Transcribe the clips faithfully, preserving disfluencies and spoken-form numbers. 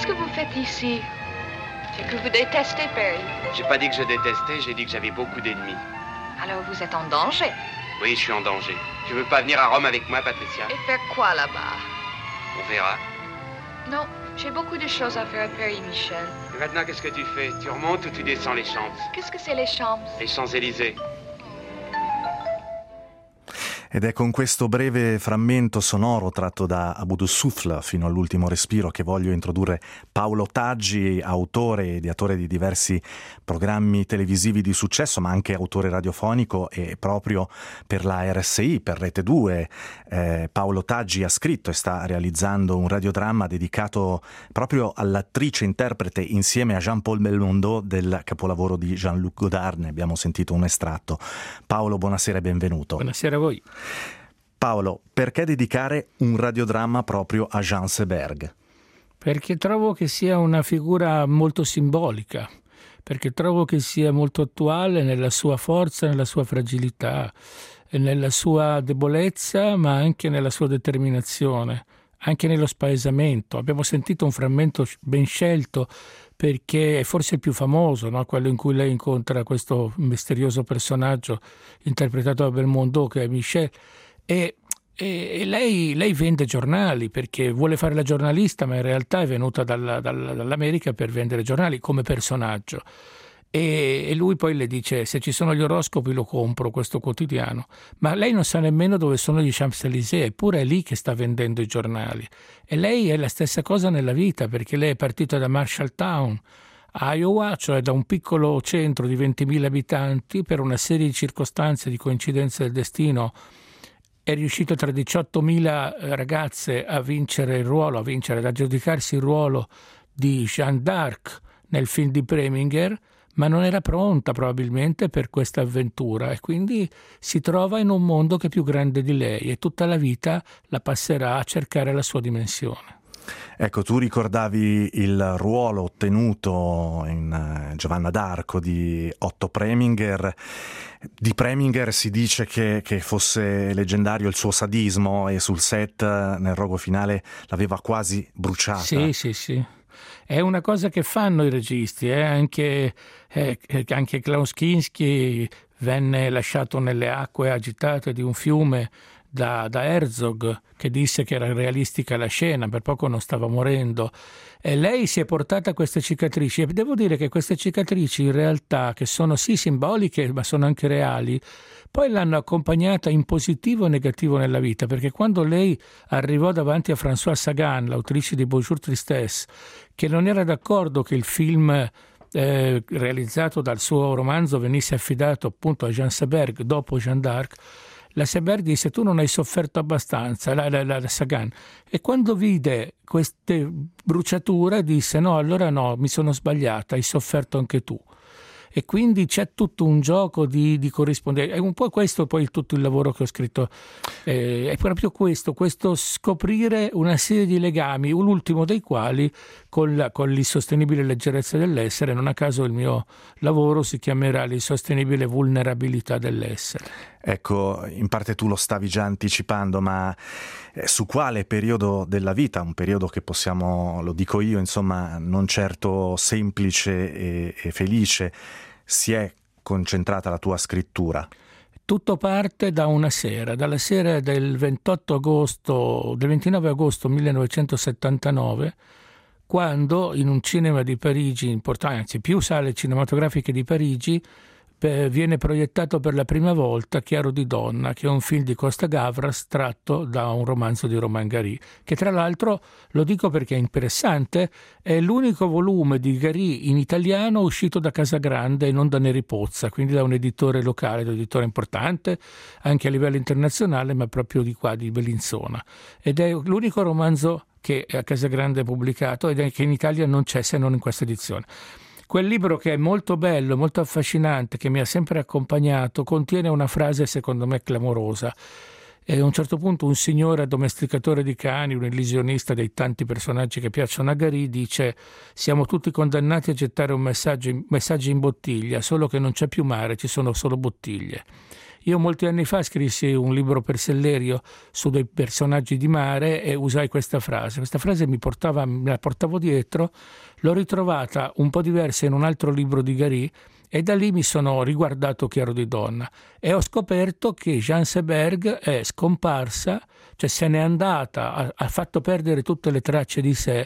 Qu'est-ce que vous faites ici? C'est que vous détestez Paris. J'ai pas dit que je détestais, j'ai dit que j'avais beaucoup d'ennemis. Alors vous êtes en danger. Oui, je suis en danger. Tu veux pas venir à Rome avec moi, Patricia? Et faire quoi là-bas? On verra. Non, j'ai beaucoup de choses à faire à Paris, Michel. Et maintenant, qu'est-ce que tu fais? Tu remontes ou tu descends les Champs? Qu'est-ce que c'est les Champs? Les Champs-Élysées. Ed è con questo breve frammento sonoro tratto da A bout de souffle fino all'ultimo respiro che voglio introdurre Paolo Taggi, autore e ideatore di diversi programmi televisivi di successo, ma anche autore radiofonico, e proprio per la R S I, per Rete due, eh, Paolo Taggi ha scritto e sta realizzando un radiodramma dedicato proprio all'attrice interprete insieme a Jean-Paul Belmondo del capolavoro di Jean-Luc Godard. Ne abbiamo sentito un estratto. Paolo, buonasera e benvenuto. Buonasera a voi. Paolo, perché dedicare un radiodramma proprio a Jean Seberg? Perché trovo che sia una figura molto simbolica, perché trovo che sia molto attuale nella sua forza, nella sua fragilità, nella sua debolezza, ma anche nella sua determinazione, anche nello spaesamento. Abbiamo sentito un frammento ben scelto perché è forse il più famoso, no? Quello in cui lei incontra questo misterioso personaggio interpretato da Belmondo, che è Michel. E, e lei, lei vende giornali perché vuole fare la giornalista, ma in realtà è venuta dalla, dalla, dall'America per vendere giornali come personaggio. E, e lui poi le dice: se ci sono gli oroscopi lo compro questo quotidiano. Ma lei non sa nemmeno dove sono gli Champs-Élysées, eppure è lì che sta vendendo i giornali. E lei è la stessa cosa nella vita, perché lei è partita da Marshalltown, Iowa, cioè da un piccolo centro di ventimila abitanti, per una serie di circostanze, di coincidenze del destino. È riuscito tra diciottomila ragazze a vincere il ruolo, a vincere, ad aggiudicarsi il ruolo di Jeanne d'Arc nel film di Preminger, ma non era pronta probabilmente per questa avventura e quindi si trova in un mondo che è più grande di lei e tutta la vita la passerà a cercare la sua dimensione. Ecco, tu ricordavi il ruolo ottenuto in uh, Giovanna d'Arco di Otto Preminger. Di Preminger si dice che, che fosse leggendario il suo sadismo e sul set, nel rogo finale, l'aveva quasi bruciata. Sì, sì, sì. È una cosa che fanno i registi, eh? anche, eh, anche Klaus Kinski venne lasciato nelle acque agitate di un fiume da, da Herzog, che disse che era realistica la scena, per poco non stava morendo. E lei si è portata queste cicatrici, e devo dire che queste cicatrici in realtà, che sono sì simboliche ma sono anche reali, poi l'hanno accompagnata in positivo e negativo nella vita, perché quando lei arrivò davanti a Françoise Sagan, l'autrice di Bonjour Tristesse, che non era d'accordo che il film eh, realizzato dal suo romanzo venisse affidato appunto a Jean Seberg dopo Jeanne d'Arc, la Seberg disse: tu non hai sofferto abbastanza, la, la, la Sagan. E quando vide queste bruciature disse: no, allora no, mi sono sbagliata, hai sofferto anche tu. E quindi c'è tutto un gioco di, di corrispondenza. È un po' questo poi tutto il lavoro che ho scritto, eh, è proprio questo, questo scoprire una serie di legami, l'ultimo dei quali con, la, con l'insostenibile leggerezza dell'essere. Non a caso il mio lavoro si chiamerà l'insostenibile vulnerabilità dell'essere. Ecco, in parte tu lo stavi già anticipando, ma su quale periodo della vita, un periodo che possiamo, lo dico io, insomma, non certo semplice e, e felice, si è concentrata la tua scrittura? Tutto parte da una sera, dalla sera del ventotto agosto, del ventinove agosto millenovecentosettantanove, quando in un cinema di Parigi, importante, anzi più sale cinematografiche di Parigi, viene proiettato per la prima volta Chiaro di donna, che è un film di Costa Gavras tratto da un romanzo di Romain Gary, che tra l'altro, lo dico perché è interessante, è l'unico volume di Gary in italiano uscito da Casagrande e non da Neri Pozza, quindi da un editore locale, un editore importante anche a livello internazionale, ma proprio di qua, di Bellinzona. Ed è l'unico romanzo che a Casagrande è pubblicato ed è che in Italia non c'è se non in questa edizione. Quel libro, che è molto bello, molto affascinante, che mi ha sempre accompagnato, contiene una frase secondo me clamorosa. E a un certo punto un signore addomesticatore di cani, un illusionista dei tanti personaggi che piacciono a Gary, dice: siamo tutti condannati a gettare un messaggio, messaggi in bottiglia, solo che non c'è più mare, ci sono solo bottiglie. Io molti anni fa scrissi un libro per Sellerio su dei personaggi di mare e usai questa frase. Questa frase mi portava, me la portavo dietro, l'ho ritrovata un po' diversa in un altro libro di Gary e da lì mi sono riguardato Chiaro di donna e ho scoperto che Jean Seberg è scomparsa, cioè se n'è andata, ha, ha fatto perdere tutte le tracce di sé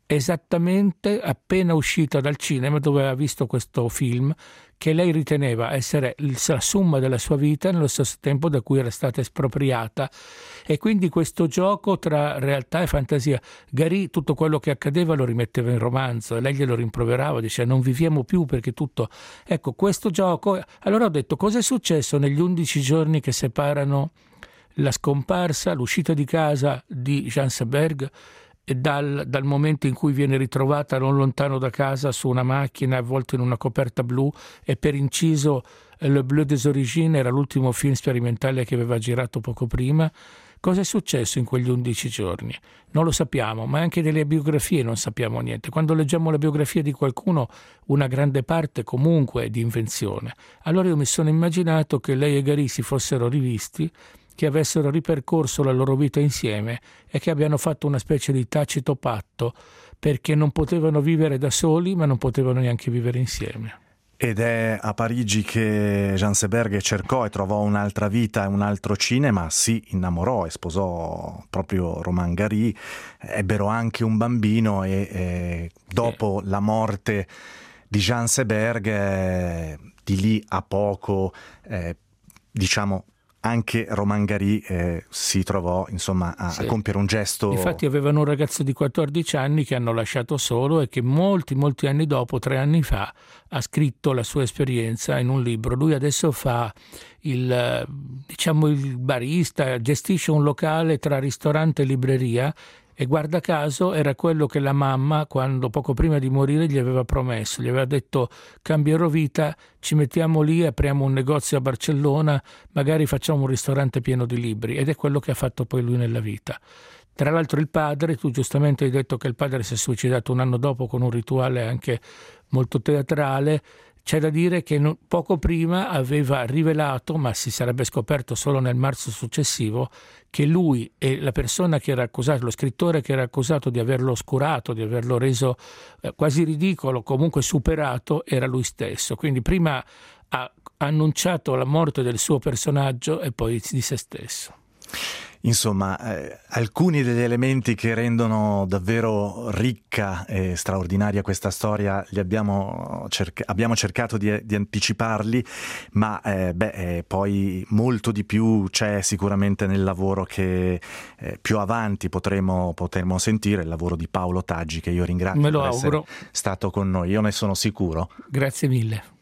esattamente appena uscita dal cinema dove aveva visto questo film che lei riteneva essere la somma della sua vita nello stesso tempo da cui era stata espropriata, e quindi questo gioco tra realtà e fantasia. Gary tutto quello che accadeva lo rimetteva in romanzo e lei glielo rimproverava, diceva non viviamo più perché tutto, ecco questo gioco. Allora ho detto cosa è successo negli undici giorni che separano la scomparsa, l'uscita di casa di Jean Seberg Dal, dal momento in cui viene ritrovata non lontano da casa su una macchina avvolta in una coperta blu, e per inciso Le Bleu des Origines era l'ultimo film sperimentale che aveva girato poco prima. Cosa è successo in quegli undici giorni? Non lo sappiamo, ma anche delle biografie non sappiamo niente. Quando leggiamo la biografia di qualcuno, una grande parte comunque è di invenzione. Allora io mi sono immaginato che lei e Gary si fossero rivisti, che avessero ripercorso la loro vita insieme e che abbiano fatto una specie di tacito patto, perché non potevano vivere da soli ma non potevano neanche vivere insieme. Ed è a Parigi che Jean Seberg cercò e trovò un'altra vita e un altro cinema, si innamorò e sposò proprio Romain Gary, ebbero anche un bambino e, e dopo sì. la morte di Jean Seberg, eh, di lì a poco, eh, diciamo, anche Romain Gary eh, si trovò insomma a, sì. a compiere un gesto. Infatti avevano un ragazzo di quattordici anni che hanno lasciato solo e che molti molti anni dopo, tre anni fa, ha scritto la sua esperienza in un libro. Lui adesso fa il diciamo il barista, gestisce un locale tra ristorante e libreria. E guarda caso era quello che la mamma, quando poco prima di morire, gli aveva promesso. Gli aveva detto cambierò vita, ci mettiamo lì, apriamo un negozio a Barcellona, magari facciamo un ristorante pieno di libri. Ed è quello che ha fatto poi lui nella vita. Tra l'altro il padre, tu giustamente hai detto che il padre si è suicidato un anno dopo con un rituale anche molto teatrale. C'è da dire che non, poco prima aveva rivelato, ma si sarebbe scoperto solo nel marzo successivo, che lui e la persona che era accusato, lo scrittore che era accusato di averlo oscurato, di averlo reso eh, quasi ridicolo, comunque superato, era lui stesso. Quindi prima ha annunciato la morte del suo personaggio e poi di se stesso. Insomma, eh, alcuni degli elementi che rendono davvero ricca e straordinaria questa storia li abbiamo, cerca- abbiamo cercato di, di anticiparli, ma eh, beh, eh, poi molto di più c'è sicuramente nel lavoro che eh, più avanti potremo, potremo sentire, il lavoro di Paolo Taggi, che io ringrazio Me lo per auguro. essere stato con noi, io ne sono sicuro. Grazie mille.